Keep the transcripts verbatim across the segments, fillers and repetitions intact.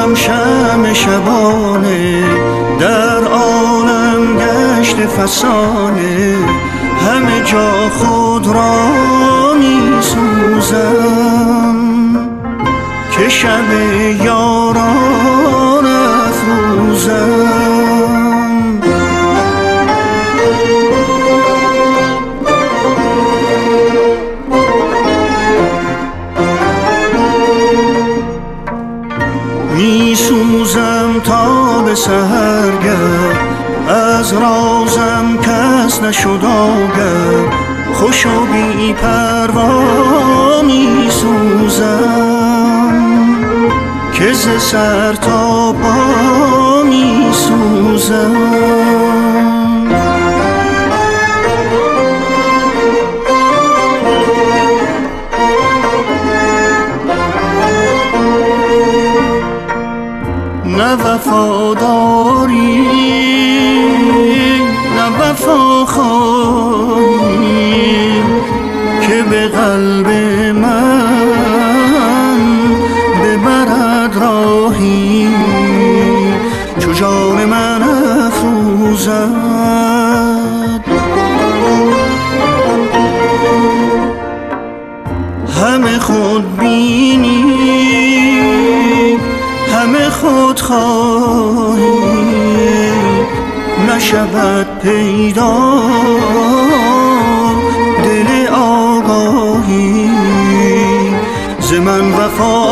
سوزم شمع شبانه، در عالم گشت فسانه، همه جا خود را می سوزم که شب یاران افروزم. می سوزم تا به سحرگه، از رازم کس نشد آگه، خوش و بی پروا می سوزم که ز سر تا پا می سوزم. نه وفاداری نه وفاخواری که به قلب من ببرد راهی، چو جان من افروزد. همه خود بینی همه خود خواهی، نشود پیدا دل آگاهی، ز من وفا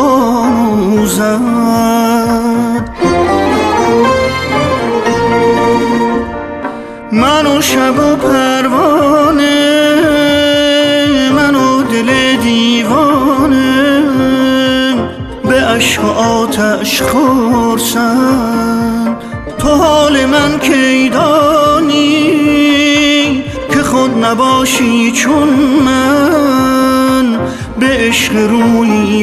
آموزد. من و شب و پروانه، من و دل دیوانه، به عشق و آتش خورسن. تو حال من کی دانی که خود نباشی چون من، به عشق روی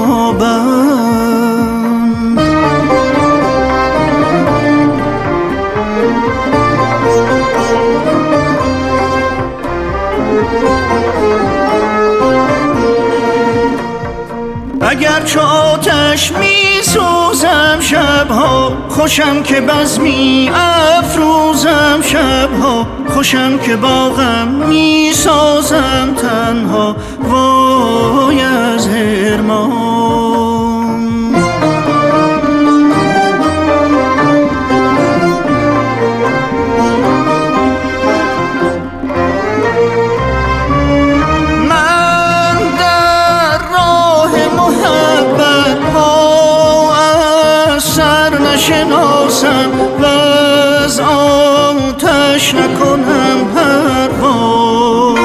پابند. اگر چو آتش می سوزم شبها، خوشم که بزمی افروزم شبها، خوشم که با غم می سازم تنها، وای از حرمان. من در راه محبت پا از سر نشناسم و از آتش نکنم پروا.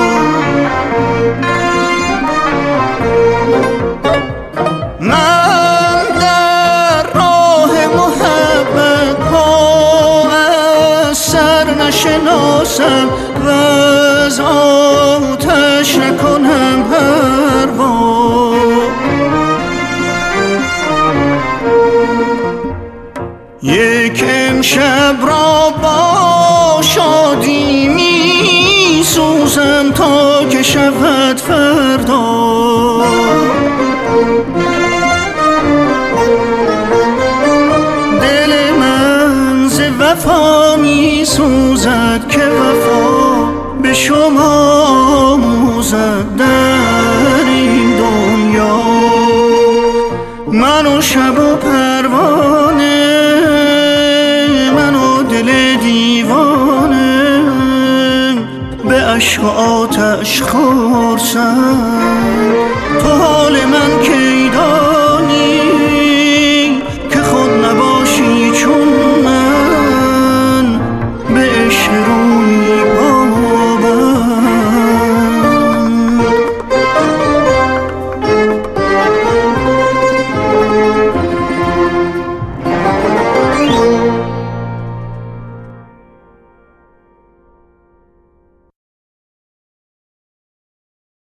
من در راه محبت پا از سر نشناسم و از آتش نکنم پروا. یک امشب را با شادی می سوزم تا که شود فردا. دل من ز وفا می سوزد که وفا به شما آموزد در این دنیا. من و شب و پروانه، من و دل دیوانه، به عشق و آتش خورسن. تو حال من که